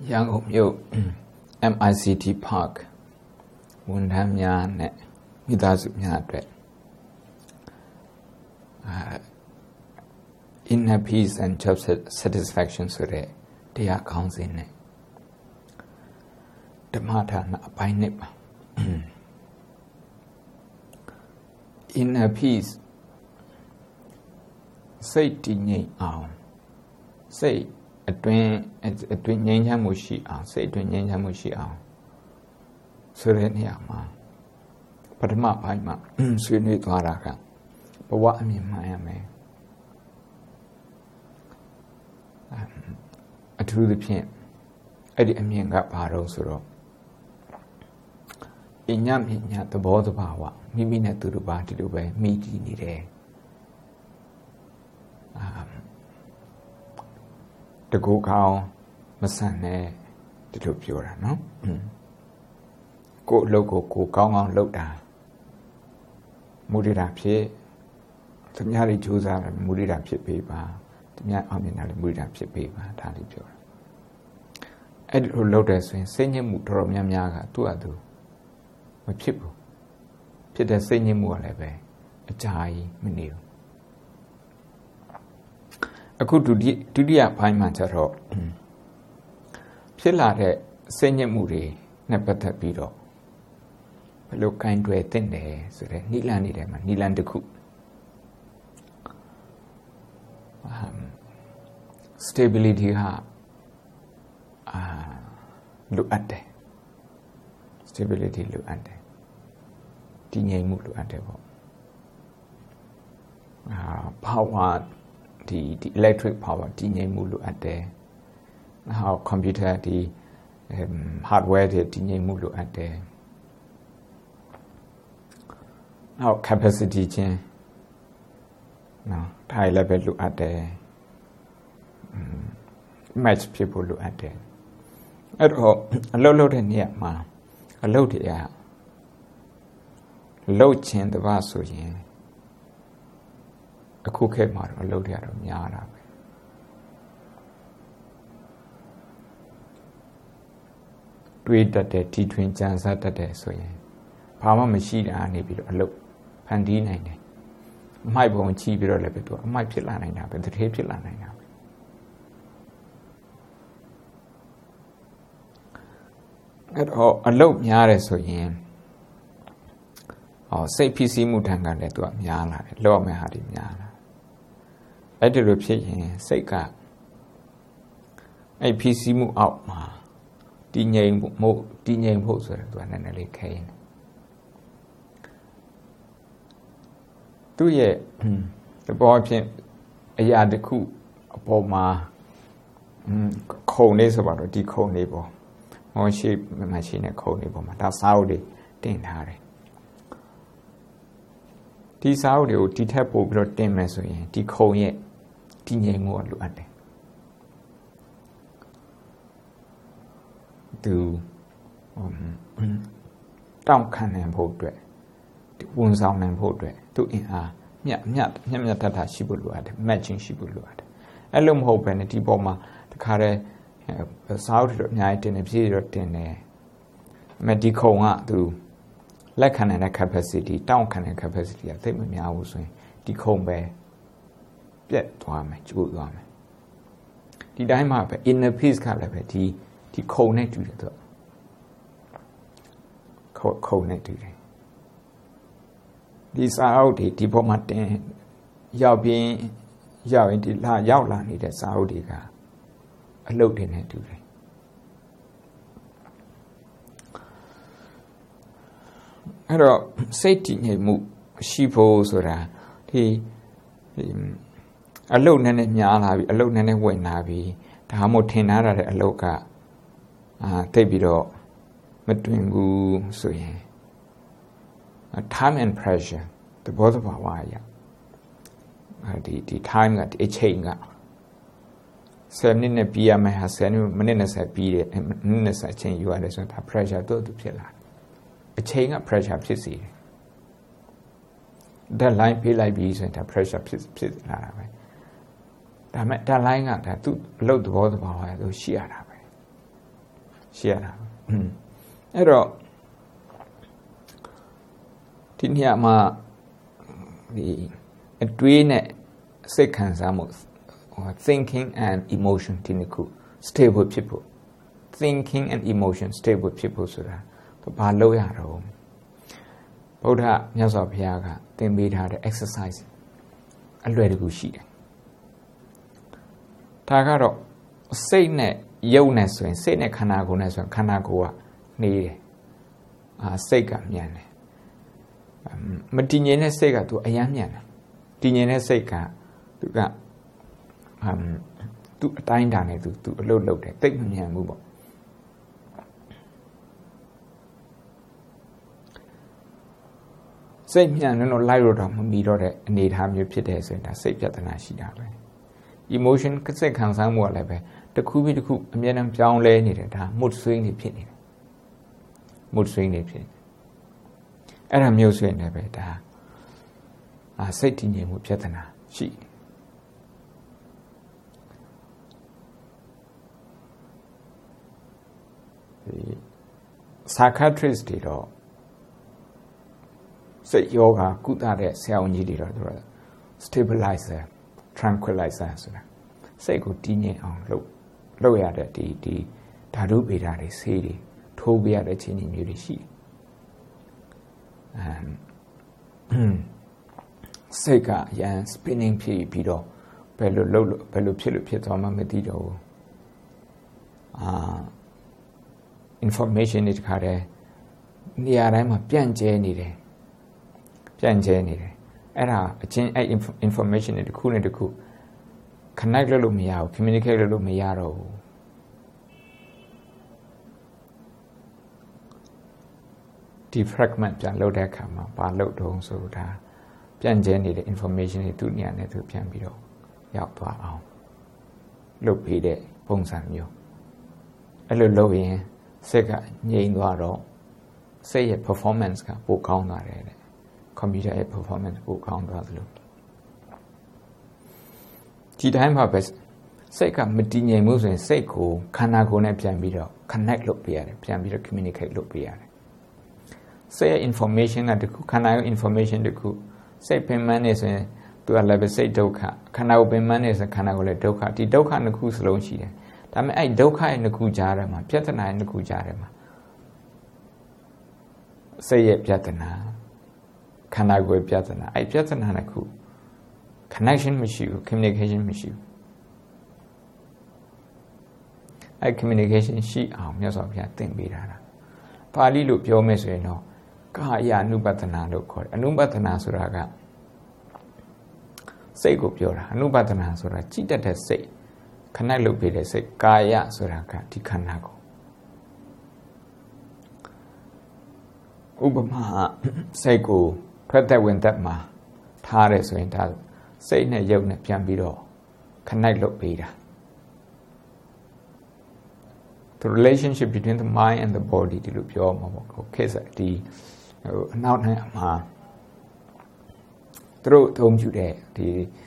ရန်ကုန်မြို့ MICT Park ဝန်ထမ်းများနဲ့မိသားစုများအတွက် Inner Peace and Job Satisfaction ဆိုတဲ့တရားခေါင်းစဉ်နဲ့ဓမ္မဌာနအပိုင်းနှစ်ပါ Inner Peace စိတ်တည်ငြိမ်အောင်စိတ်အတွင်းငြိမ်းချမ်းမှုရှိအောင်စိတ်အတွင်းငြိမ်းချမ်းမှုရှိအောင်ဆိုတဲ့နေရာမှာပထမပိုင်းမှာဆွေးနွေးသွားတာကဘဝအမြင်မှန်ရမယ်အထူးသဖြင့်အဲ့ဒီအမြင်ကဘာလို့ဆိုတော့အညမြညာသဘောတဘာဝမိမိနဲ့သူတို့ပါဒီလိုပဲမိကြည့်နေတယ်တကူကောင်းမဆန်နဲ့ဒီလိုပြောတာနော်ကိုယ်အလုပ်ကိုကောင်းကောင်းလုပ်တာမူရတာဖြစ်သူများတွေကြိုးစားတယ်မူရတာဖြစ်ပေးပါသူများအောင်မြင်တာလည်းမူရတာဖြစ်ပေးပါဒါလေးပြောတာအဲ့ဒီလိုလုပ်တယ်ဆိုရင်စိတ်ညစ်မှုတော်တော်များများကသူ့အတူမဖြစ်ဘူးဖြစ်တဲ့စိတ်ညစ်မှုကလည်းပဲအကြာကြီးမနေဘူးအခုဒုတိယပိုင်းမှာကျတော့ဖြစ်လာတဲ့စိတ်ညစ်မှုတွေနဲ့ပတ်သက်ပြီးတော့ဘယ်လိုကင်တွယ်သင့်တယ်ဆိုတဲ့နိလန်နေတယ်မှာနိလန်တစ်ခု stability ဟာလိုအပ်တယ် stability လိုအပ်တယ်တည်ငြိမ်မှုလိုအပ်တယ်ပေါ့power ဒီ electric power တည်ငြိမ်မှုလိုအပ်တယ်နောက် computer ဒီ hardware တွေတည်ငြိမ်မှုလိုအပ်တယ်နောက် capacity ချင်းနော်ဒါလည်းပဲလိုအပ်တယ် match ဖြစ်ဖို့လိုအပ်တယ်အဲ့တော့အလုပ်လုပ်တဲ့နေရာမှာအလုပ်တွေကလုပ်ခြင်းတပတ်ဆိုရင်အခုခေတ်မှာတော့အလုပ်တွေကတော့များတာပဲတွေးတတ်တဲ့တီထွင်ကြံစတတ်တဲ့ဆိုရင်ဘာမှမရှိတာနေပြီးတော့အလုပ်ဖန်တီးနိုင်တယ်အမိုက်ပုံချီးပြီးတော့လည်းပဲသူအမိုက်ဖြစ်လာနိုင်တာပဲတထေးဖြစ်လာနိုင်တာပဲအဲ့တော့အလုပ်များတယ်ဆိုရင်စိတ်ဖိစီးမှုတန်ကလည်းသူကများလာတယ်လောက်မဲ့ဟာတွေများလာအဲ့ဒီလိုဖြစ်ရင်စိတ်ကအဲ့ဖိစီးမှုအောက်မှာတည်ငြိမ်ဖို့ဆိုရင်သူကနည်းနည်းလေးခဲရင်သူရဲ့သဘောဖြင့်အရာတစ်ခုအပေါ်မှာခုံလေးဆိုပါတော့ဒီခုံလေးပေါ့ဟောရှိမရှိနဲ့ခုံလေးပေါ်မှာဒါစာအုပ်တွေတင်ထားတယ်ဒီစာအုပ်တွေကိုဒီထက်ပို့ပြီးတော့တင်မယ်ဆိုရင်ဒီခုံရဲ့တည်ငြိမ်မှုကလိုအပ်တယ်သူတောင့်ခံနိုင်ဖို့အတွက်ဝန်ဆောင်နိုင်ဖို့အတွက်သူအင်အားမြတ်တတ်ရှိဖို့လိုအပ်တယ် matching ရှိဖို့လိုအပ်တယ်အဲ့လိုမဟုတ်ဘဲနဲ့ဒီပေါ်မှာတခါတည်းစာအုပ်တွေအများကြီးတင်တယ်ပြည့်တော့တင်တယ်အမေဒီခုံကသူလက်ခံနိုင်တဲ့ capacity တောင့်ခံတဲ့ capacity ကသိပ်မများဘူးဆိုရင်ဒီခုံပဲပြတ်သွားမယ်ကျိုးသွားမယ်ဒီတိုင်းမှာပဲ inner peace ကလည်းပဲဒီခုံနဲ့တူတယ်သူခုံနဲ့တူတယ်ဒီစာအုပ်တွေဒီပေါ်မှာတင်ရောက်ရင်ဒီရောက်လာနေတဲ့စာအုပ်တွေကအလုပ်တွေနဲ့တူတယ်အဲ့တော့စိတ်တည်ငြိမ်မှုရှိဖို့ဆိုတာဒီအလုပ်နည်းနည်းများလာပြီအလုပ်နည်းနည်းဝင်လာပြီဒါမှမဟုတ်ထင်ထားတဲ့အလုပ်ကသိပြီးတော့မတွင်ဘူးဆိုရင် time and pressure the both of our ဒီ time ကဒီအချိန်က10မိနစ်နဲ့ပြီးရမယ်ဟာ10မိနစ်နဲ့ဆက်ပြီးတယ်မိနစ်ဆက်အချိန်ယူရတယ်ဆိုရင်ဒါ pressure တို့သူဖြစ်လာအချိန်က pressure ဖြစ်စေတယ် deadline ပေးလိုက်ပြီးဆိုရင်ဒါ pressure ဖြစ်လာတာပဲဒါမဲ့ deadline ကဒါသူ့အလုပ်သဘောတဘာဝသူရှိရတာပဲရှိရတာအဲ့တော့ဒီနေရာမှာဒီအတွေးနဲ့စိတ်ခံစားမှု thinking and emotion ဒီနှစ်ခု stable ဖြစ်ဖို့ thinking and emotion stable ဖြစ်ဖို့ဆိုတာဘာလုပ်ရတော့ဗုဒ္ဓမြတ်စွာဘုရားကသင်ပေးထားတဲ့ exercise အလွယ်တကူရှိတယ်ဒါကတော့စိတ်နဲ့ယုတ်နဲ့ဆိုရင်စိတ်နဲ့ခန္ဓာကိုယ်နဲ့ဆိုရင်ခန္ဓာကိုယ်ကနေတယ်စိတ်ကမြန်တယ်မတည်ငြိမ်တဲ့စိတ်ကသူအယမ်းမြန်တယ်တည်ငြိမ်တဲ့စိတ်ကသူကသူအတိုင်းတာနဲ့သူအလုပ်လုပ်တယ်တိတ်မမြန်ဘူးပေါ့စိတ်မြန်တော့လိုက်တော့မမီတော့တဲ့အနေအထားမျိုးဖြစ်တဲ့ဆိုရင်ဒါစိတ်ပြဿနာရှိတာပဲ emotion စိတ်ခံစားမှုကလည်းပဲတစ်ခုပြီးတစ်ခုအမြဲတမ်းပြောင်းလဲနေတယ်ဒါ mood swing တွေဖြစ်နေတယ် mood swing တွေဖြစ်အဲ့ဒါမျိုးဆိုရင်လည်းပဲဒါစိတ်တည်ငြိမ်မှုပြဿနာရှိpsychiatrist တွေတော့စိတ်ယောဂကုသတဲ့ဆရာဝန်ကြီးတွေတော့သူက stabilizer tranquilizer ဆိုတာစိတ်ကိုတည်ငြိမ်အောင်လုပ်ရတဲ့ဒီဓာတုဗေဒတွေဆေးတွေထိုးပြရတဲ့အခြေအနေမျိုးတွေရှိတယ်စိတ်ကရန် spinning ဖြစ်ပြီးတော့ဘယ်လိုဖြစ်သွားမှမသိတော့ဘူးinformation တွေတခါတည်းနေရာတိုင်းမှာပြန့်ကျဲနေတယ်အဲ့ဒါအချင်းအဲ့ information တွေတစ်ခုနဲ့တစ်ခု connect လုပ်လို့မရဘူး communicate လုပ်လို့မရတော့ဘူးဒီ fragment ပြန်လုပ်တဲ့အခါမှာဘာလုပ်တော့ဆိုတာပြန့်ကျဲနေတဲ့ information တွေသူ့နေရာနဲ့သူပြန်ပြီးတော့ရောက်သွားအောင်လုပ်ပေးတဲ့ပုံစံမျိုးအဲ့လိုလုပ်ရင်စိတ်ကငြိမ်သွားတော့စိတ်ရဲ့ performance ကပိုကောင်းသွားတယ်တဲ့ computer ရဲ့ performance ပိုကောင်းသွားသလိုဒီတိုင်းမှာပဲစိတ်ကမတည်ငြိမ်မှုဆိုရင်စိတ်ကိုခန္ဓာကိုယ်နဲ့ပြန်ပြီးတော့ connect လုပ်ပေးရတယ်ပြန်ပြီးတော့ communicate လုပ်ပေးရတယ်စိတ်ရဲ့ information ကတခုခန္ဓာရဲ့ information တခုစိတ်ပင်ပန်းနေဆိုရင်သူကလည်းပဲစိတ်ဒုက္ခခန္ဓာကိုပင်ပန်းနေဆိုခန္ဓာကိုလည်းဒုက္ခဒီဒုက္ခနှစ်ခုစလုံးရှိတယ်ဒါပေမဲ့အဲ့ဒုက္ခရဲ့နှစ်ခုကြားထဲမှာပြဿနာရဲ့နှစ်ခုကြားထဲမှာစိတ်ရဲ့ပြဿနာခန္ဓာကိုယ်ပြဿနာအဲ့ပြဿနာနှစ်ခု connection မရှိဘူး communication မရှိဘူးအဲ့ communication ရှိအောင်မြတ်စွာဘုရားသင်ပေးတာပါဠိလိုပြောမယ်ဆိုရင်တော့ကာယ ानु ပတ္တနာလို့ခေါ်တယ်အနုပတ္တနာဆိုတာကစိတ်ကိုပြောတာအနုပတ္တနာဆိုတာကြည်တတ်တဲ့စိတ် connect လုပ်ပေးတဲ့စိတ်ကာယဆိုတာကဒီခန္ဓာကိုဥပမာစိတ်ကိုထွက်သက်ဝင်သက်မှာထားရဲဆိုရင်ဒါစိတ်နဲ့ရုပ်နဲ့ပြန်ပြီးတော့ connect လုပ်ပေးတာ the relationship between the mind and the body ဒီလိုပြောမှာပေါ့ case ဒီအနောက်နဲ့မှာသူတို့အသုံးပြုတဲ့ဒီ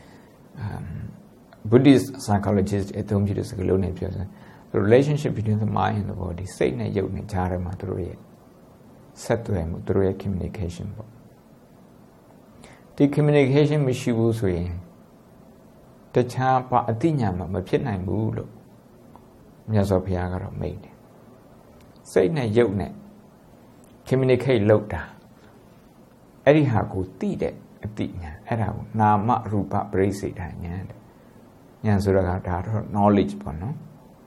Buddhist psychologist အသုံးပြုတဲ့စကားလုံးနဲ့ပြောဆို the relationship between the mind and the body စိတ်နဲ့ရုပ်နဲ့ကြားထဲမှာသူတို့ရဲ့ဆက်သွယ်မှုသူတို့ရဲ့ communication ပေါ့ဒီ communication မရှိဘူးဆိုရင်တခြားဘာအသိဉာဏ်မဖြစ်နိုင်ဘူးလို့မြတ်စွာဘုရားကတော့မိန့်တယ်စိတ်နဲ့ရုပ်နဲ့ communicate လုပ်တာအဲ့ဒီဟာကိုသိတဲ့အသိဉာဏ်အဲ့ဒါကိုနာမရူပပရိစ္ဆေဒဉာဏ်တဲ့ဉာဏ်ဆိုတာကဒါတော့ knowledge ပေါ့နော်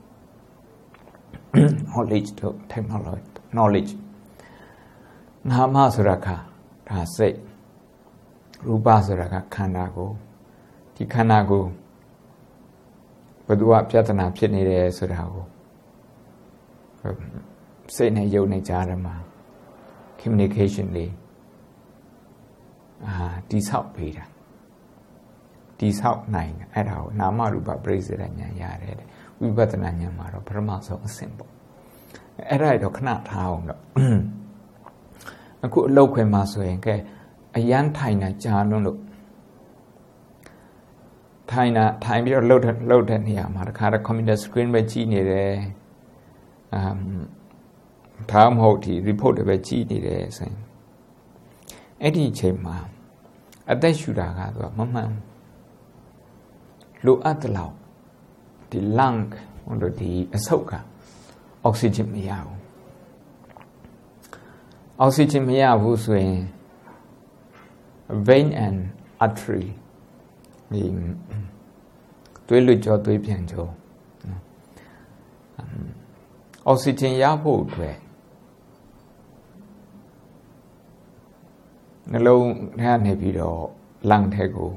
knowledge တို့ technology knowledge နာမဆိုတာကဒါစိတ်ရူပဆိုတာကခန္ဓာကိုဒီခန္ဓာကိုဘယ်သူကပြဿနာဖြစ်နေတယ်ဆိုတာကိုစိတ်နဲ့ယုံနဲ့ကြားထဲမှာ communication လေးတိဆောက်ပေးတာတိဆောက်နိုင်တယ်အဲ့ဒါကိုနာမရူပပရိစ္ဆေဒဉာဏ်ရတယ်တဲ့ဝိပဿနာဉာဏ်မှာတော့ပထမဆုံးအဆင့်ပေါ့အဲ့ဒါတော့ခဏထားအောင်တော့အခုအလုပ်ခွင်မှာဆိုရင်ကဲအရန်ထိုင်တာကြားလွန်းလို့ထိုင်ပြီးတော့လှုပ်တဲ့နေရာမှာတခါတော့ computer screen ပဲကြည့်နေတယ်ဒါမှမဟုတ်ဒီ report တွေပဲကြည့်နေတယ်ဆိုရင်အဲ့ဒီအချိန်မှာအသက်ရှူတာကသူကမမှန်လိုအပ်တဲ့လောက်ဒီ lung ဟိုလိုဒီအဆုတ်ကအောက်ဆီဂျင်မရဘူးအောက်ဆီဂျင်မရဘူးဆိုရင် vein and artery ဒီသွေးလွှတ်ကြောသွေးပြန်ကြောအောက်ဆီဂျင်ရဖို့အတွက်နှလုံးထဲကနေပြီးတော့ lung ထဲကို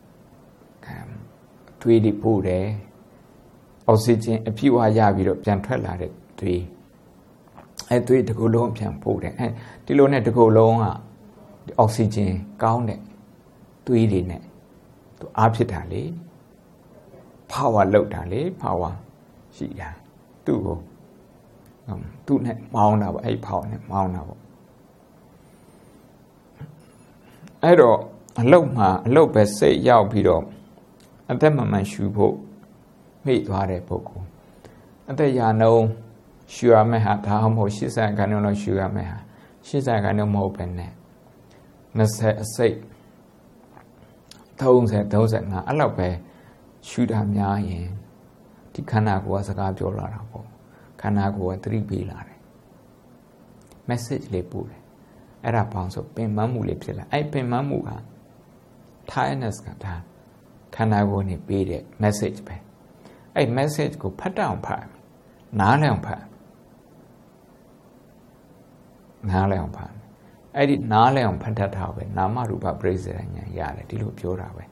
သွေးတွေပို့တယ်အောက်ဆီဂျင်အပြည့်အဝရပြီးတော့ပြန်ထွက်လာတဲ့သွေးအဲသွေးတစ်ခုလုံးပြန်ပို့တယ်အဲဒီလိုနဲ့တစ်ခုလုံးကအောက်ဆီဂျင်ကောင်းတဲ့သွေးတွေနဲ့သူအားဖြစ်တာလေ power လောက်တာလေ power ရှိတာသူ့ကိုသူ့နဲ့မောင်းတာပေါ့အဲ့ power နဲ့မောင်းတာပေါ့အဲ့တော့အလုတ်ပဲစိတ်ရောက်ပြီးတော့အသက်မှန်ရှူဖို့မိသွားတဲ့ပုဂ္ဂိုလ်အသက်ရာနှုန်းရှူရမယ့်ဟာဒါမှမဟုတ်80ခန်းလုံးရှူရမယ့်ဟာ80ခန်းလုံးမဟုတ်ပဲနဲ့20အစိတ်30 35အဲ့လောက်ပဲရှူတာများရင်ဒီခန္ဓာကိုယ်ကစကားပြောလာတာပေါ့ခန္ဓာကိုယ်ကသတိပေးလာတယ် message လေးပို့တယ်အဲ့ဒါပေါင်းဆိုပင်ပန်းမှုလေးဖြစ်လာအဲ့ပင်ပန်းမှုက tiredness ကဒါခန္ဓာကိုယ်နေပေးတဲ့ message ပဲအဲ့ message ကိုဖတ်တအောင်ဖတ်နားလည်အောင်ဖတ်အဲ့ဒီနားလည်အောင်ဖတ်တတ်တာပဲနာမရူပပရိစ္ဆေဒဉာဏ်ရတယ်ဒီလိုပြောတာပဲ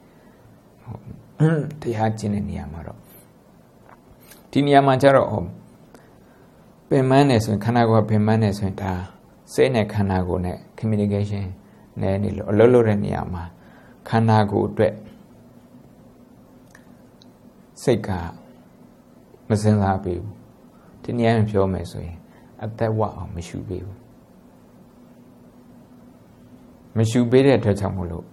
တရားကျင့်တဲ့နေရာမှာတော့ဒီနေရာမှာကျတော့ပင်ပန်းနေဆိုရင်ခန္ဓာကိုယ်ပင်ပန်းနေဆိုရင်ဒါစိတ်နဲ့ခန္ဓာကိုယ်နဲ့ communication နဲ့နေလို့အလုပ်လုပ်တဲ့နေရာမှာခန္ဓာကိုယ်အတွက်စိတ်ကမစင်စားပေးဘူးဒီနေရာမှာပြောမယ်ဆိုရင်အသက်ဝအောင်မရှုပေးဘူးမရှုပေးတဲ့အတွက်ကြောင့်မို့လို့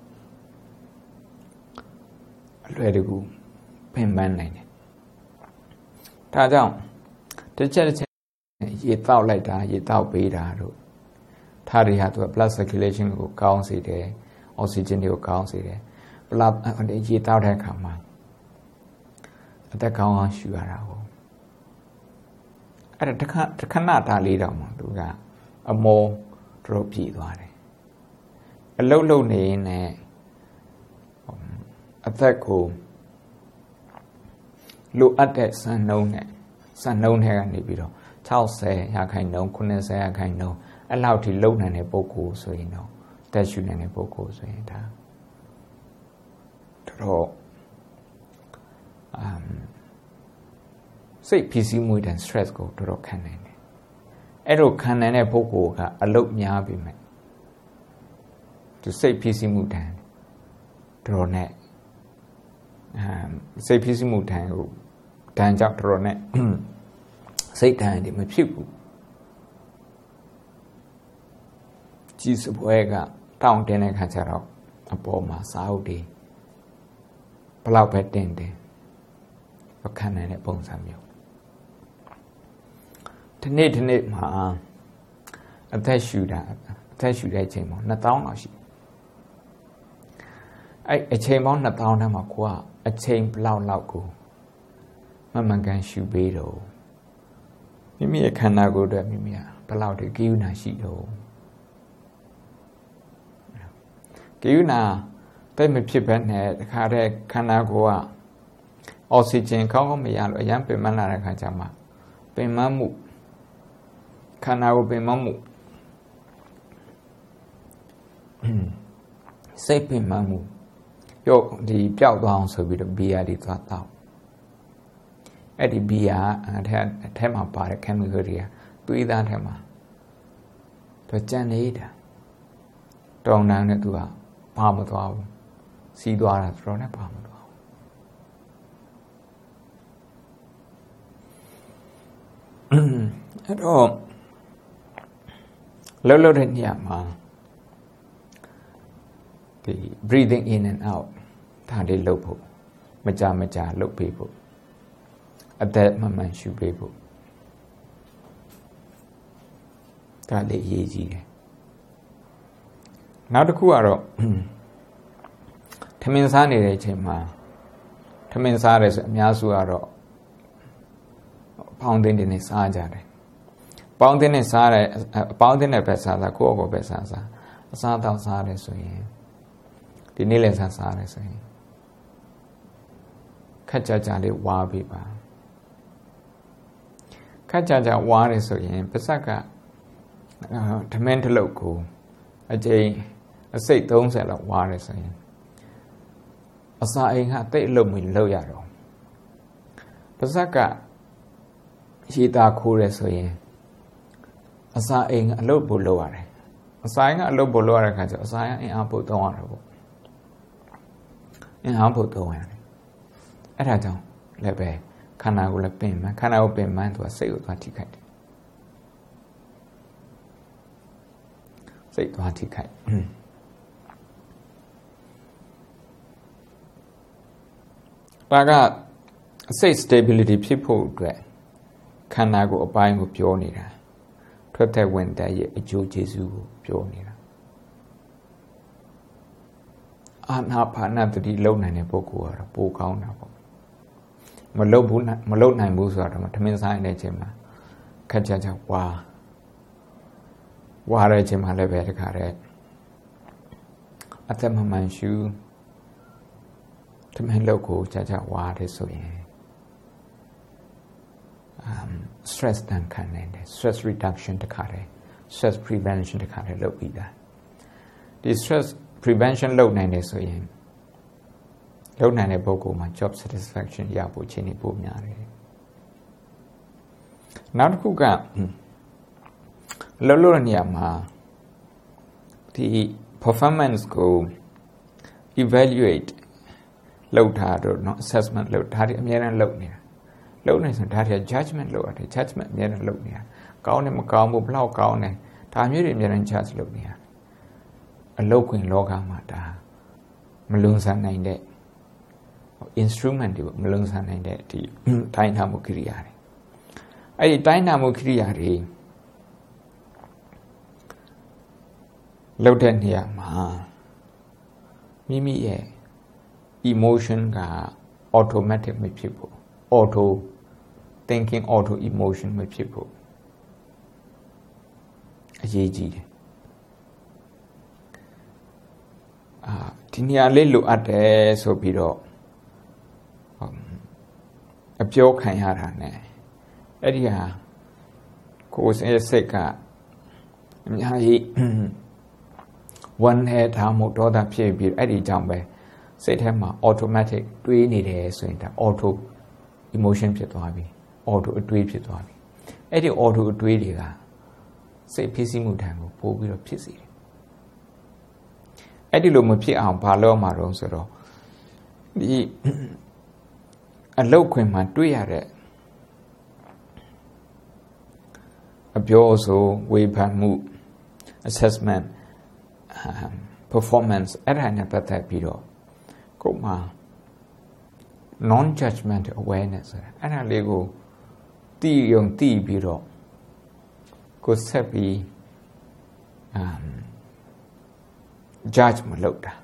အလွယ်တကူပင်ပန်းနိုင်တယ်ဒါကြောင့်တစ်ချက်ရေတောက်လိုက်တာရေတောက်ပေးတာတို့ထားတွေဟာသူက blood circulation ကိုကောင်းစေတယ်အောက်ဆီဂျင်တွေကိုကောင်းစေတယ် blood ရေတောက်တဲ့အခါမှာအသက်ကောင်းအောင်ရှူရတာကိုအဲ့ဒါတခဏတားလေးတော့မှသူကအမောတို့ပြည့်သွားတယ်အလုတ်လုတ်နေရင်လည်းအသက်ကိုလိုအပ်တဲ့စံနှုန်းနဲ့ထဲကနေပြီးတော့60ရာခိုင်နှုန်း90ရာခိုင်နှုန်းအဲ့လောက်ထိလုံနိုင်တဲ့ပုဂ္ဂိုလ်ဆိုရင်တော့တက်ရှူနိုင်တဲ့ပုဂ္ဂိုလ်ဆိုရင်ဒါတော့စိတ်ဖိစီးမှုတဲ့ stress ကိုတော်ခံနိုင်တယ်အဲ့လိုခံနိုင်တဲ့ပုဂ္ဂိုလ်ကအလုပ်များပြီမဲ့သူစိတ်ဖိစီးမှုတန်တော်နဲ့စိတ်ဖိစီးမှုတန်ကိုတန်ကြောင့်တော်နဲ့စိတ်တန်တယ်မဖြစ်ဘူးကြီးစပွဲကတောင့်တင်းတဲ့ခါကျတော့အပေါ်မှာစာအုပ်တွေဘလောက်ပဲတင်ခံနိုင်တဲ့ပုံစံမျိုးဒီနေ့မှာအသက်ရှူတဲ့အချိန်မှာ2000လောက်ရှိအဲ့အချိန်ပေါင်း2000ထဲမှာကိုကအချိန်ဘလောက်ကိုမှန်ကန်ရှူပေးတော့မိမိရဲ့ခန္ဓာကိုယ်အတွက်မိမိကဘလောက်တည်းကိယူနာရှိတော့ကိယူနာတိတ်မဖြစ်ဘဲနဲ့တခါတည်းခန္ဓာကိုယ်ကအောက်ဆီဂျင်ကောင်းမရလို့အရန်ပင်ပန်းလာတဲ့ခါကျမှပင်မမှုခန္ဓာကိုယ်ပင်မမှုစိတ်ပင်မမှုပြောဒီပျောက်သွားအောင်ဆိုပြီးတော့ဘီယာတွေသွားတော့အဲ့ဒီဘီယာအထက်မှာပါတဲ့ chemical တွေကသွေးသားထဲမှာသူကြံနေတာတောင်းတန်းနဲ့သူကဘာမသွားဘူးစီးသွားတာတော်နဲ့ဘာမသွားဘူးအဲ့တော့လှုပ်တဲ့နေရာမှာဒီ breathing in and out ဒါလေးလုပ်ဖို့မကြလုပ်ပေးဖို့အသက်မှန်ရှူပေးဖို့ဒါလည်းအရေးကြီးတယ်နောက်တစ်ခုကတော့ထမင်းစားနေတဲ့အချိန်မှာထမင်းစားရဲဆိုအများစုကတော့ပေါင်းတင်နေစားကြတယ်ပေါင်းတင်နဲ့စားတယ်ပေါင်းတင်နဲ့ပဲစားကိုယ့်အကိုပဲစားအစားတော့စားတယ်ဆိုရင်ဒီနေ့လည်းစားတယ်ဆိုရင်ခက်ကြလေးဝါပေးပါခက်ကြဝါတယ်ဆိုရင်ပါဇက်ကထမင်းတစ်လုပ်ကိုအကျိန်အစိတ်30လောက်ဝါတယ်ဆိုရင်အစာအိမ်ကတိတ်အလုပ်မလုပ်ရတော့ပါဇက်ကရေတာခိုးတယ်ဆိုရင်အစာအိမ်ကအလုပ်ပို့လုပ်ရတယ်အစာအိမ်ကအလုပ်ပို့လုပ်ရတဲ့ခါကျအစာအိမ်အင်အားပို့သုံးရတော့ပေါ့အင်အားပို့သုံးရတယ်အဲ့ဒါကြောင့်လည်းပဲခန္ဓာကိုယ်လည်းပင်ပန်းခန္ဓာကိုယ်ပင်ပန်းသူကစိတ်ကိုသွားထိခိုက်တယ်စိတ်သွားထိခိုက်ဒါကစိတ် stability ဖြစ်ဖို့အတွက်ခန္ဓာကိုယ်အပိုင်းကိုပြောနေတာထွက်သက်ဝင်တဲ့ရဲ့အကျိုးကျေးဇူးကိုပြောနေတာအာနာပါနသတိလုံနိုင်တဲ့ပုဂ္ဂိုလ်ကတော့ပိုကောင်းတာပေါ့မလုံနိုင်ဘူးဆိုတော့ထမင်းစားတဲ့အချိန်မှာခက်ကြဝါတဲ့အချိန်မှာလည်းပဲတခါတည်းအသက်မမှန်ရှူထမင်းလုပ်ကိုကြဝါတယ်ဆိုရင်stress တန်ခံနိုင်တယ် stress reduction တခါတည်း stress prevention တခါတည်းလုပ်ပြီးသားဒီ stress prevention လုပ်နိုင်တယ်ဆိုရင်လုပ်နိုင်တဲ့ပုဂ္ဂိုလ်မှာ job satisfaction ရဖို့အခြေအနေပိုများတယ်နောက်တစ်ခုကလုပ်တဲ့နေရာမှာဒီ performance ကို evaluate လုပ်တာတော့เนาะ assessment လုပ်တာဒီအများနဲ့လုပ်နေတာလုပ်နေဆိုဒါတွေ judgment လုပ်ရတယ် judgment အများနဲ့လုပ်နေတာကောင်းတယ်မကောင်းဘူးဘလောက်ကောင်းတယ်ဒါမျိုးတွေအများနဲ့ judge လုပ်နေတာအလုပ်ခွင်လောကမှာဒါမလွန်ဆန်နိုင်တဲ့ instrument တွေမလွန်ဆန်နိုင်တဲ့ဒီတိုင်းထားမှုကိရိယာတွေအဲ့ဒီတိုင်းထားမှုကိရိယာတွေလုပ်တဲ့နေရာမှာမိမိရဲ့ emotion က automatic မဖြစ်ဘူး auto thinking auto emotion မဖြစ်ဘူးအရေးကြီးတယ်ဒီနေရာလေးလိုအပ်တယ်ဆိုပြီးတော့အပြောခံရတာ ਨੇ အဲ့ဒီဟာကိုယ်စိတ်ကအများကြီးone head ထားမှုဒေါသဖြစ်ပြီးအဲ့ဒီကြောင့်ပဲစိတ်ထဲမှာ automatic တွေးနေတယ်ဆိုရင်ဒါ auto emotion ဖြစ်သွားပြီ auto အတွေးဖြစ်သွားပြီအဲ့ဒီ auto အတွေးတွေကစိတ်ဖြစ်စီမှုတန်ကိုပို့ပြီးတော့ဖြစ်စေတယ်အဲ့ဒီလိုမဖြစ်အောင်ဘာလုပ်မှာတော့ဆိုတော့ဒီအလုတ်ခွင်မှာတွေ့ရတဲ့အပြောဆိုဝေဖန်မှု assessment performance အဲ့ဒါနဲ့ပတ်သက်ပြီးတော့ကိုယ်မှာ non judgment awareness ဆိုတာအဲ့ဒါလေးကိုသိပြီးတော့ကိုယ်ဆက်ပြီးjudge မလုပ်တာ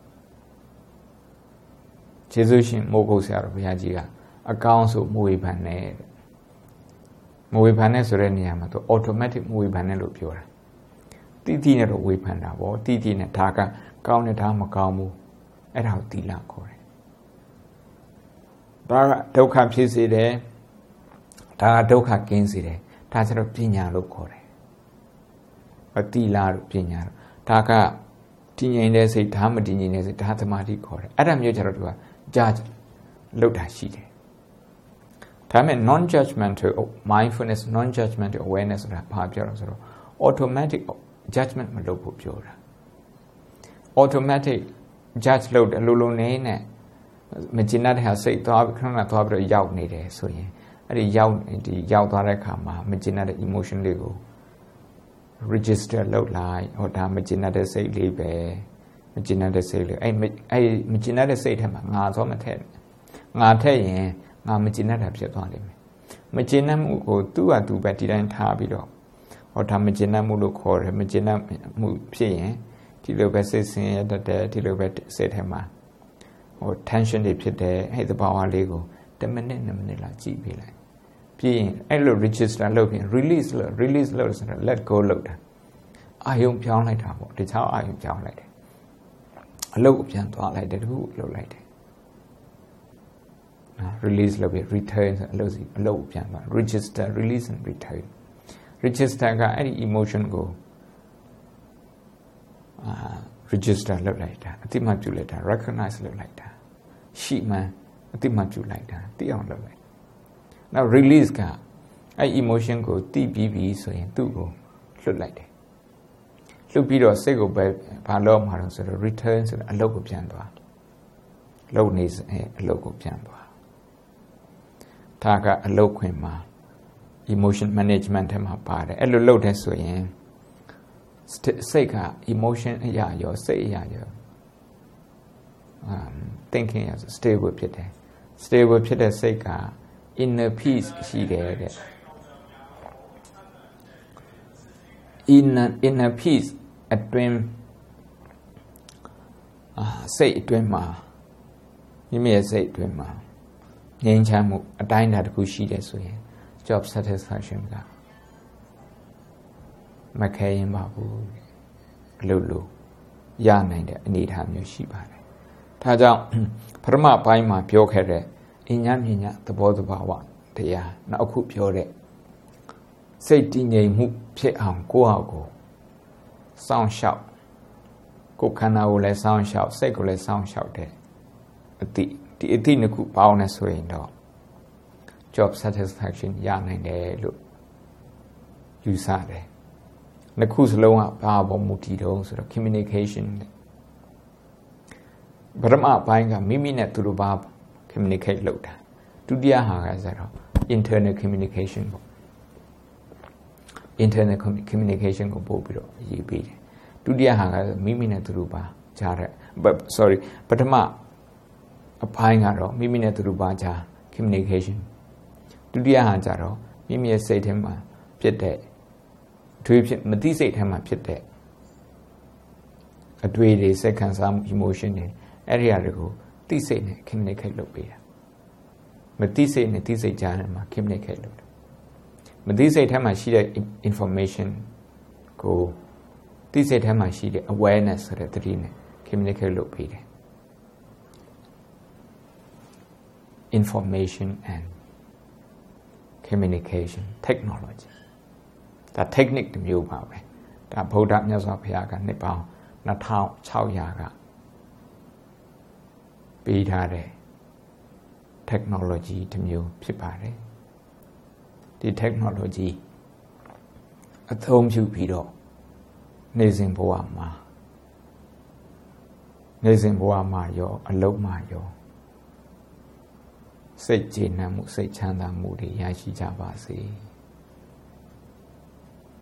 ကျေးဇူးရှင်မိုးကုတ်ဆရာတော်ဘုရားကြီးကအကောင်းဆုံးမဝေဖန်နဲ့မဝေဖန်နဲ့ဆိုတဲ့နေရာမှာသူ automatic မဝေဖန်နဲ့လို့ပြောတာတိနဲ့တော့ဝေဖန်တာပေါ့တိနဲ့ဒါကကောင်းတယ်ဒါမကောင်းဘူးအဲ့ဒါကိုသီလခေါ်တယ်ဒါကဒုက္ခဖြစ်စေတယ်ဒါကဒုက္ခကင်းစေတယ်ဒါကျတော့ပညာလို့ခေါ်တယ်သီလလို့ပညာလို့ဒါကတည်ငြိမ်တဲ့စိတ်ဒါမတည်ငြိမ်တဲ့စိတ်ဒါသမာဓိခေါ်တယ်အဲ့ဒါမျိုးကျတော့သူက judge လုပ်တာရှိတယ်ဒါပေမဲ့ non judgmental mindfulness non judgmental awareness ဆိုတာဘာပြောလဲဆိုတော့ automatic judgment မလုပ်ဖို့ပြောတာ automatic judge လုပ်တယ်လုံးနေနဲ့မကျင်တဲ့ဟာစိတ်သွားခဏသွားပြီးတော့ရောက်နေတယ်ဆိုရင်အဲ့ဒီရောက်သွားတဲ့အခါမှာမကျင်တဲ့ emotion လေးကို register လုပ်လိုက်ဟောဒါမကျင်တဲ့စိတ်လေးပဲမကျင်တဲ့စိတ်လေးအဲ့မကျင်တဲ့စိတ်ထဲမှာငါသောမထက်ငါထက်ရင်ငါမကျင်တဲ့ဖြစ်သွားလိမ့်မယ်မကျင်တဲ့မှုကိုသူ့ဟာသူပဲဒီတိုင်းထားပြီးတော့ဟောဒါမကျင်တတ်မှုလို့ခေါ်တယ်မကျင်တတ်မှုဖြစ်ရင်ဒီလိုပဲစိတ်ဆင်းရဲတတ်တယ်ဒီလိုပဲစိတ်ထဲမှာဟို tension တွေဖြစ်တယ်အဲ့ဒီသဘာဝလေးကို10မိနစ်2မိနစ်လောက်ကြည့်ပေးလိုက်ပြီးရင်အဲ့လို register လုပ်ရင် release လို့ဆိုတော့ let go လုပ်တာအာယုံပြောင်းလိုက်တာပေါ့တခြားအာယုံပြောင်းလိုက်တယ်အလုပ်ကိုပြန်သွားလိုက်တယ်တခုလုပ်လိုက်တယ်release လုပ်ပြီး return ဆိုအလုပ်စီအလုပ်ကိုပြန်သွား register release and return register ကအဲ့ဒီ emotion ကိုregister လုပ်လိုက်တာအတိမတ်ပြုလိုက်တာ recognize လုပ်လိုက်တာရှိမှန်အတိမတ်ပြုလိုက်တာသိအောင်လုပ်လိုက်နောက် release ကအဲ့ emotion ကိုသိပြီးပြီဆိုရင်သူ့ကိုလွတ်လိုက်တယ်လွတ်ပြီးတော့စိတ်ကိုပဲဘာလို့မှာတော့ဆိုတော့ return ဆိုတော့အလုပ်ကိုပြန်သွားလုပ်နေအလုပ်ကိုပြန်သွားဒါကအလုပ်ခွင်မှာ emotion management ထဲမှာပါတယ်အဲ့လိုလုပ်တဲ့ဆိုရင်စိတ်က emotion အရာရောစိတ်အရာရောthinking ရ stable ဖြစ်တယ် stable ဖြစ်တဲ့စိတ်က inner peace ရှိတယ်တဲ့ inner peace အတွင်းစိတ်အတွင်းမှာမိမိရဲ့စိတ်အတွင်းမှာငြိမ်းချမ်းမှုအတိုင်းအတာတစ်ခုရှိတယ်ဆိုရင် job satisfaction ကမခဲရင်ပါဘူးအလုပ်လို့ရနိုင်တဲ့အနေအထားမျိုးရှိပါတယ်ဒါကြောင့်ပထမပိုင်းမှာပြောခဲ့တဲ့အញ្ញမြညာသဘောတဘာဝတရားနောက်အခုပြောတဲ့စိတ်တည်ငြိမ်မှုဖြစ်အောင်ကိုယ့်ဟာကိုစောင့်ရှောက်ကိုယ်ခန္ဓာကိုလည်းစောင့်ရှောက်စိတ်ကိုလည်းစောင့်ရှောက်တဲ့အတိဒီအတိနှစ်ခုပေါင်းနေဆိုရင်တော့ job satisfaction ရနိုင်တယ်လို့ယူဆတယ်နှစ်ခုစလုံးကဘာပေါ်မူတည်တော့ဆိုတော့ communication ပထမပိုင်းကမိမိနဲ့သူတို့ဘာ communicate လုပ်တာဒုတိယဟာကဆိုတော့ internal communication ပေါ့ internal communication ကိုပို့ပြီးတော့ရေးပေးတယ်ဒုတိယဟာကမိမိနဲ့သူတို့ဘာကြားတဲ့ sorry ပထမအပိုင်းကတော့မိမိနဲ့သူတို့ဘာကြား communication ဒုတိယဟာကြတော့မိမိရဲ့စိတ်ထဲမှာဖြစ်တဲ့အတွေ့ဖြစ်မသိစိတ်ထဲမှာဖြစ်တဲ့အတွေ့တွေစိတ်ခံစားမှု emotion တွေအဲ့ဒီအရာတွေကိုသိစိတ်နဲ့ communicate လုပ်ပေးတာမသိစိတ်နဲ့သိစိတ်ကြားထဲမှာ communicate လုပ်တယ်မသိစိတ်ထဲမှာရှိတဲ့ information ကိုသိစိတ်ထဲမှာရှိတဲ့ awareness ဆိုတဲ့သတိနဲ့ communicate လုပ်ပေးတယ် information and communication technology ဒါ technique တစ်မျိုးပါပဲဒါဗုဒ္ဓမြတ်စွာဘုရားကနှစ်ပေါင်း2600ကပေးထားတဲ့ technology တစ်မျိုးဖြစ်ပါတယ်ဒီ technology အသုံးပြုပြီးတော့နေစဉ်ဘဝမှာရောအလုပ်မှာရောစိတ်ကျေနပ်မှုစိတ်ချမ်းသာမှုတွေရရှိကြပါစေ